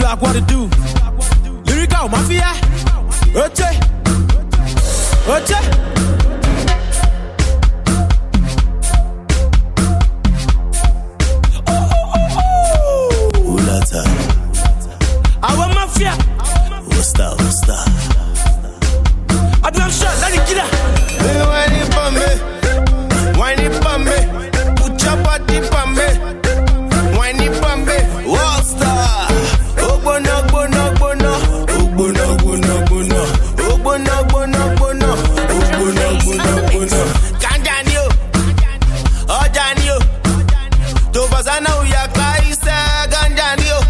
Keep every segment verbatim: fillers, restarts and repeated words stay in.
T-Stock, what to do? Lyrical Mafia. Oche. Oche. Oh, oh, oh, oh. Ulata. Our Mafia. What's that? What's that? I do I'm shot, let it get out. Hey, whine it for me. Whine it for me. Put your body for me. Whine it for me. Wall star. Ogbono, ogbono, ogbono. Ogbono, ogbono, ogbono. Ogbono, ogbono, ogbono. Ogbono, ogbono, ogbono. Kanjani yo. Ojani yo. To bazana uya kaisa. Kanjani yo.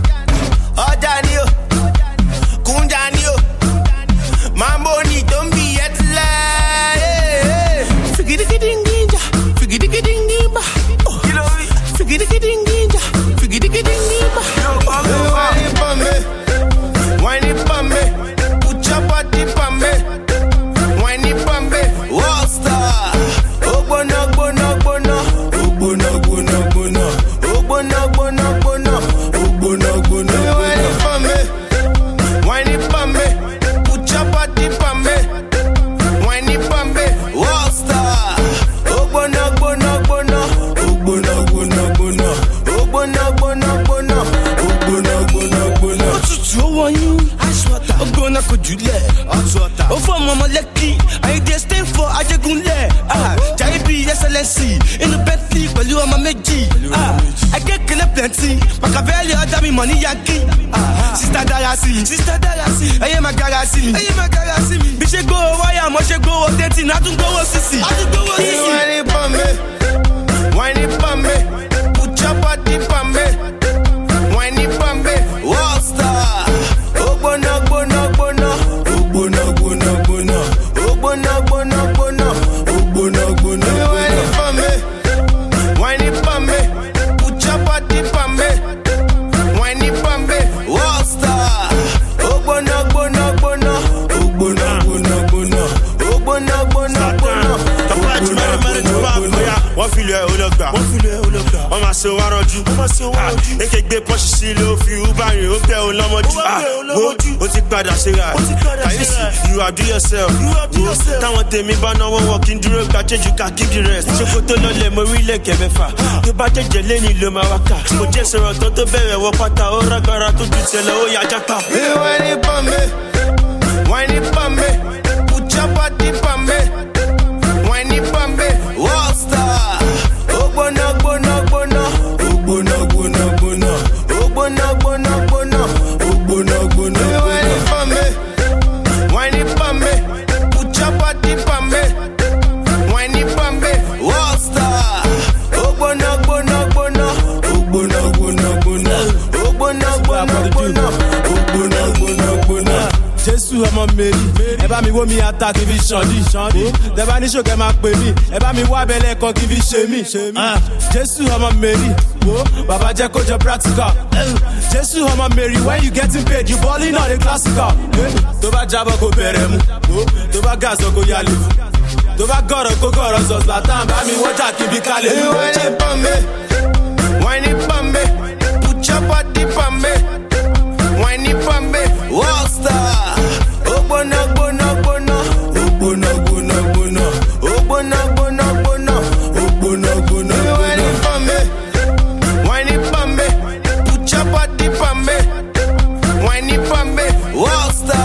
Ojani yo. Kunjani yo. Mambo ni don't be at lie. Figidikidinginja, figidikidingiba. Figidikidinginja, figidikidingiba. Wine it for me, wine it for me. Put your body for me, wine it for me. Wall star. Ogbono, ogbono, ogbono. Ogbono, ogbono, ogbono. Ogbono, ogbono, ogbono. Ogbono, ogbono, ogbono. Wine it for me, wine it for me. Put your body for me, wine it for me. Wall star. Ogbono, ogbono, ogbono. Ogbono, ogbono, ogbono. Ogbono, ogbono, ogbono. Ogbono, ogbono, ogbono. Otutu o wọnyu, ogbona ko julẹ, o fọ ọmọ lẹki, ayi dey stay for Ajegunle, Jai B Excellency, inú Bentley pẹ̀lú ọmọ méjì, akẹ́kẹ̀lẹ́ plenty, Machiavelli ọ̀dà mi money yankee, sista Darasi, sista Darasi, ẹyẹ ma gara sí mi, ẹyẹ ma gara sí mi, bí ṣe gbówó wáyà mo ṣe gbówó dẹ́tì, náà tún gbówó sísì, náà tún gbówó sísì. Wine it for me, wine it for me. Put your body for me, wine it for me. Wall star. Ogbono, ogbono, ogbono. Ogbono, ogbono, ogbono. Ogbono, ogbono, ogbono. Ogbono, ogbono, ogbono. Wine it for me, wine it for me. Put your body for me, wine it for me. Wall star. Ogbono, ogbono, ogbono. Ogbono, ogbono, ogbono. Ogbono, ogbono, ogbono. Wọ́n fi lẹ̀ olóògbà. Wọ́n fi lẹ̀ olóògbà. Wọ́n máa ṣe wá rọ́jú. Wọ́n máa ṣe wá rọ́jú. Èké gbé pọ́ṣì sí ilé òfin Uber rìn ó bẹ́ olọ́mọjú. Wo ó ti padà síra. Ó ti padà síra. Kàyéṣì you outdo yourself. You outdo yourself. Táwọn tèmi bá náwó wọn kí n dúró gba change ká keep the rest. Ṣoko tó lọlẹ̀ mo rí lẹ̀kẹ̀ mẹ́fà. Tó bá jẹ́jẹ́ lẹ́ni ló máa wá kà. Mo jẹ́ sọ̀rọ̀ tán tó bẹ̀rẹ̀ wọ pátá. Ó rágbára tó ju tiẹ̀ lọ ó yá jápa. Hey, wine it for me, wine it for me. Put your body for me, wine it for me. Wall star. Ogbono, ogbono, ogbono. Ogbono, ogbono, ogbono. Ogbono, ogbono, ogbono. Ogbono, ogbono, ogbono. Wine it for me, wine it for me. Put your body for me, wine it for me. Wall star. Ogbono, ogbono, ogbono. Ogbono, ogbono, ogbono. Ogbono, ogbono, ogbono. Ogbono, ogbono, ogbono. Jésù ọmọ Mary, ẹ bá mi wó mi ata kí fi ṣàndí. Tẹ bá ní ṣòkè máa pè mí, ẹ bá mi wá abẹ́lẹ̀ kan kí fi ṣe mí. Jésù ọmọ Mary, wo bàbá jẹ́ kó jọ practical. Jésù ọmọ Mary, when you getting paid, you balling on the classical. Tó bá jábọ̀ kó bẹ̀rẹ̀ mu, tó bá gàzọ̀ kó yálé fún. Tó bá gọ̀rọ̀ kó gọ̀rọ̀ sọ̀ Zlatan, bá mi wọ́jà kí bí kálẹ̀. Hey, wine it for me, wine it for me. Put your body for me, wine it for me. Wall star. Ogbono, ogbono, ogbono. Ogbono, ogbono, ogbono. Ogbono, ogbono, ogbono. Ogbono, ogbono, ogbono. Wine it for me, wine it for me. Put your body for me, wine it for me. Wall star.